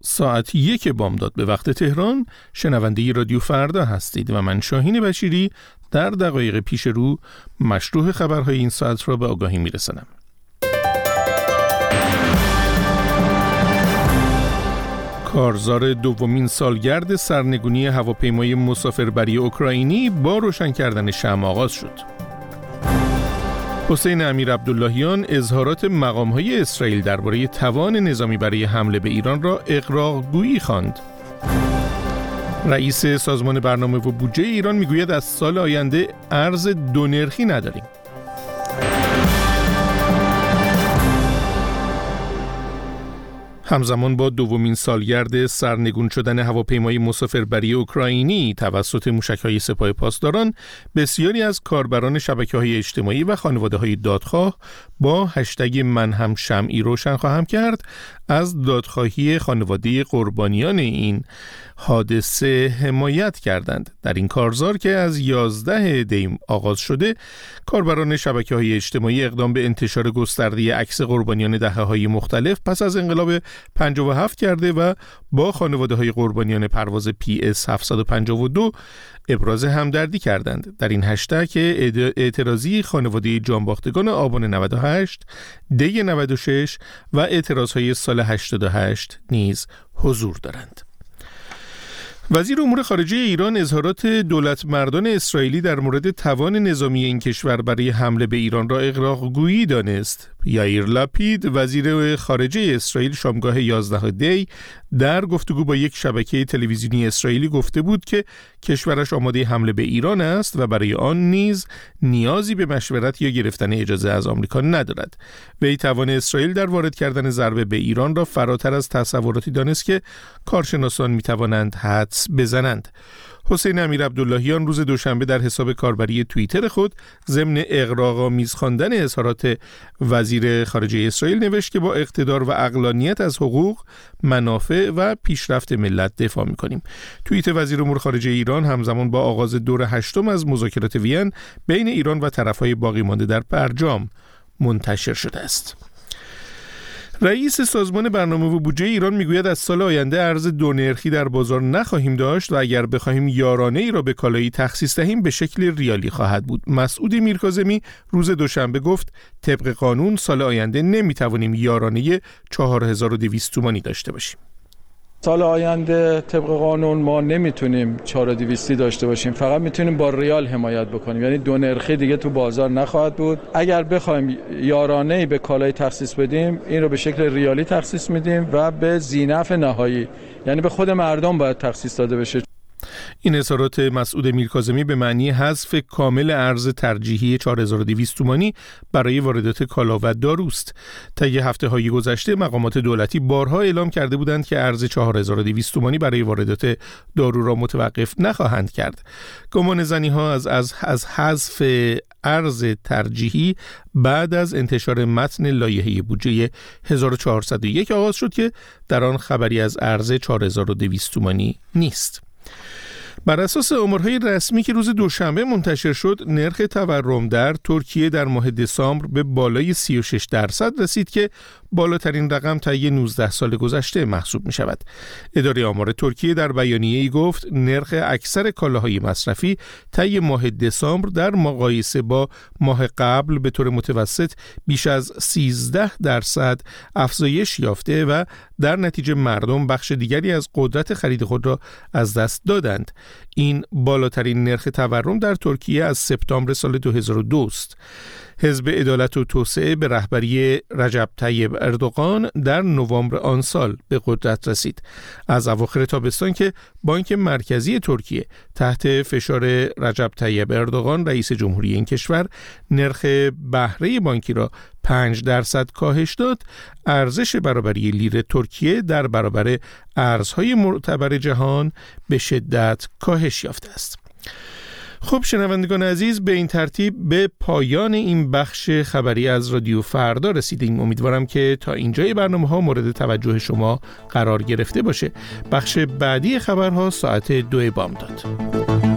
ساعت 1 بامداد به وقت تهران شنونده رادیو فردا هستید و من شاهین بشیری در دقایق پیش رو مشروح خبرهای این ساعت را به آگاهی میرسانم. کارزار دومین سالگرد سرنگونی هواپیمای مسافربری اوکراینی با روشن کردن شمع آغاز شد. حسین امیر عبداللهیان اظهارات مقام‌های اسرائیل درباره توان نظامی برای حمله به ایران را اغراق‌گویی خواند. رئیس سازمان برنامه و بودجه ایران میگوید از سال آینده ارز دو نرخی نداریم. همزمان با دومین سالگرد سرنگون شدن هواپیمای مسافربری اوکراینی توسط موشک‌های سپاه پاسداران، بسیاری از کاربران شبکه‌های اجتماعی و خانواده‌های دادخواه با هشتگ من هم شمعی روشن خواهم کرد از دادخواهی خانواده قربانیان این حادثه حمایت کردند. در این کارزار که از 11 دی آغاز شده، کاربران شبکه‌های اجتماعی اقدام به انتشار گسترده عکس قربانیان دهه‌های مختلف پس از انقلاب 57 کرده و با خانواده‌های قربانیان پرواز PS 752 ابراز همدردی کردند. در این هشتگ اعتراضی خانواده جانباختگان آبان 98، دی 96 و اعتراضهای سال 88 نیز حضور دارند. وزیر امور خارجه ایران اظهارات دولت مردان اسرائیلی در مورد توان نظامی این کشور برای حمله به ایران را اغراق‌گویی دانست. یائیر لپید وزیر خارجه اسرائیل شامگاه 11 دی در گفتگو با یک شبکه تلویزیونی اسرائیلی گفته بود که کشورش آماده حمله به ایران است و برای آن نیز نیازی به مشورت یا گرفتن اجازه از آمریکا ندارد. وی توان اسرائیل در وارد کردن ضربه به ایران را فراتر از تصوراتی دانست که کارشناسان میتوانند حدس بزنند. حسین امیر عبداللهیان روز دوشنبه در حساب کاربری توییتر خود ضمن اغراق‌آمیز خواندن اظهارات وزیر خارجه اسرائیل نوشت که با اقتدار و عقلانیت از حقوق، منافع و پیشرفت ملت دفاع می‌کنیم. توییت وزیر امور خارجه ایران همزمان با آغاز دور 8 از مذاکرات وین بین ایران و طرف‌های باقی مانده در برجام منتشر شده است. رئیس سازمان برنامه و بودجه ایران میگوید از سال آینده ارز دو نرخی در بازار نخواهیم داشت و اگر بخواهیم یارانه ای را به کالایی تخصیص دهیم به شکل ریالی خواهد بود. مسعود میرکاظمی روز دوشنبه گفت طبق قانون سال آینده نمیتوانیم یارانه 4200 تومانی داشته باشیم. سال آینده طبق قانون ما نمیتونیم 4200 داشته باشیم، فقط میتونیم با ریال حمایت بکنیم، یعنی دو نرخی دیگه تو بازار نخواهد بود. اگر بخوایم یارانه‌ای به کالای تخصیص بدیم، این رو به شکل ریالی تخصیص میدیم و به ذینفع نهایی، یعنی به خود مردم باید تخصیص داده بشه. این اظهارات مسعود میرکاظمی به معنی حذف کامل ارز ترجیحی 4200 تومانی برای واردات کالا و داروست. طی هفته‌های گذشته مقامات دولتی بارها اعلام کرده بودند که ارز 4200 تومانی برای واردات دارو را متوقف نخواهند کرد. گمان زنی‌ها از حذف ارز ترجیحی بعد از انتشار متن لایحه بودجه 1401 آغاز شد که در آن خبری از ارز 4200 تومانی نیست. بر اساس آمارهای رسمی که روز دوشنبه منتشر شد، نرخ تورم در ترکیه در ماه دسامبر به بالای 36% رسید که بالاترین رقم طی 19 سال گذشته محسوب می شود. اداره آمار ترکیه در بیانیه‌ای گفت نرخ اکثر کالاهای مصرفی طی ماه دسامبر در مقایسه با ماه قبل به طور متوسط بیش از 13% افزایش یافته و در نتیجه مردم بخش دیگری از قدرت خرید خود را از دست دادند. این بالاترین نرخ تورم در ترکیه از سپتامبر سال 2002 است. حزب عدالت و توسعه به رهبری رجب طیب اردوغان در نوامبر آن سال به قدرت رسید. از اواخر تابستان که بانک مرکزی ترکیه تحت فشار رجب طیب اردوغان رئیس جمهوری این کشور نرخ بهره بانکی را 5% کاهش داد، ارزش برابری لیر ترکیه در برابر ارزهای معتبر جهان به شدت کاهش یافته است. خب شنوندگان عزیز، به این ترتیب به پایان این بخش خبری از رادیو فردا رسیدیم. امیدوارم که تا اینجای برنامه‌ها مورد توجه شما قرار گرفته باشه. بخش بعدی خبرها ساعت 2 بامداد.